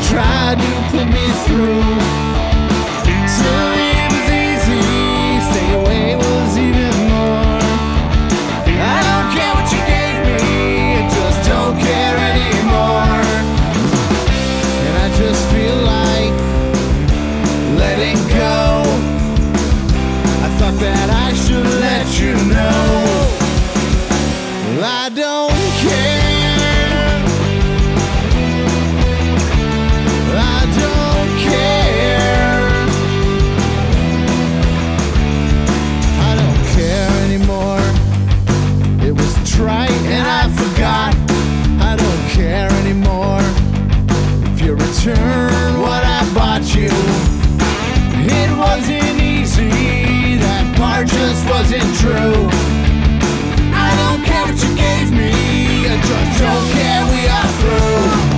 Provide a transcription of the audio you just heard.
tried to put me through. Tell me it was easy, stay away was even more. I don't care what you gave me, I just don't care anymore. And I just feel like letting go. I thought that I should let you know. Well, I don't care. I don't care. I don't care anymore. It was trite and I forgot. I don't care anymore. If you return what I bought you, it wasn't easy. That part just wasn't true. I don't care what you gave me, I just don't care, we are through.